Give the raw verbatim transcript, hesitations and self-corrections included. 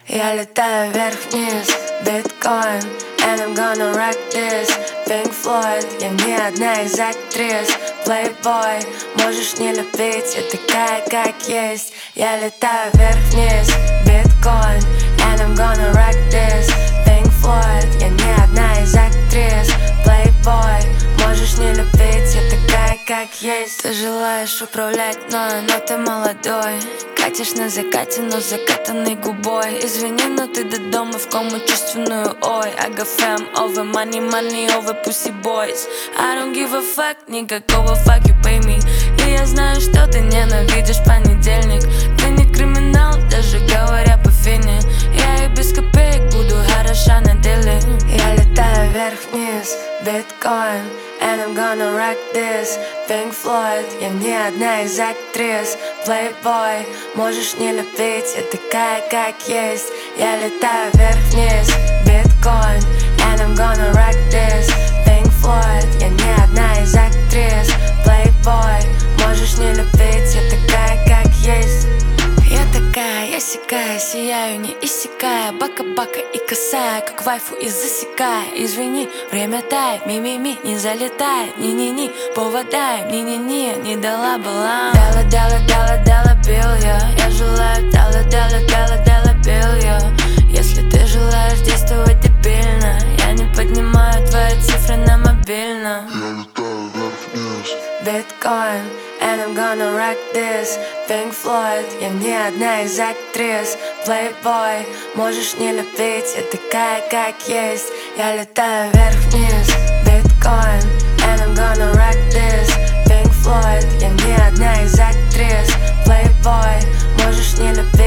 Я летаю вверх-вниз, биткоин, and I'm gonna rock this. Pink Floyd, я не одна из актрис. Playboy, можешь не любить, я такая, как есть. Я летаю вверх-вниз, биткоин, and I'm gonna rock this. Pink Floyd, я не одна из актрис. Playboy, можешь не любить, я такая, как есть. Ты желаешь управлять мною, но ты молодой. Катишь на закате, но закатанной губой. Извини, но ты до дома в кому чувственную. Ой, I got fam over money, money over pussy boys. I don't give a fuck, никакого fuck you pay me. И я знаю, что ты ненавидишь понедельник. Ты не криминал, даже говоря по фене. Я и без копеек буду хороша на деле. Я летаю вверх-вниз, биткоин, and I'm gonna rock this. Pink Floyd, я не одна из актрис. Playboy, можешь не любить, я такая, как есть. Я летаю вверх-вниз, биткоин, and I'm gonna rock this. Pink Floyd, я не одна из актрис. Playboy, можешь не любить, я такая, как есть. Я такая, я сякая, сияю, не иссякая. Бака-бака и косая, как вайфу и засекая. Извини, время тает, ми-ми-ми, не залетает. Ни-ни-ни, поводаем, ни-ни-ни, не дала была. Дала, дала, дала, дала, бил я. Я желаю, дала, дала, дала, дала, бил я. Если ты желаешь действовать дебильно, я не поднимаю твои цифры на мобильном. Я летаю вверх-вниз, биткоин, and I'm gonna rock this. Pink Floyd, я не одна из актрис. Playboy, можешь не любить, я такая, как есть. Я летаю вверх-вниз, биткоин, and I'm gonna rock this. Pink Floyd, я не одна из актрис. Playboy, можешь не любить.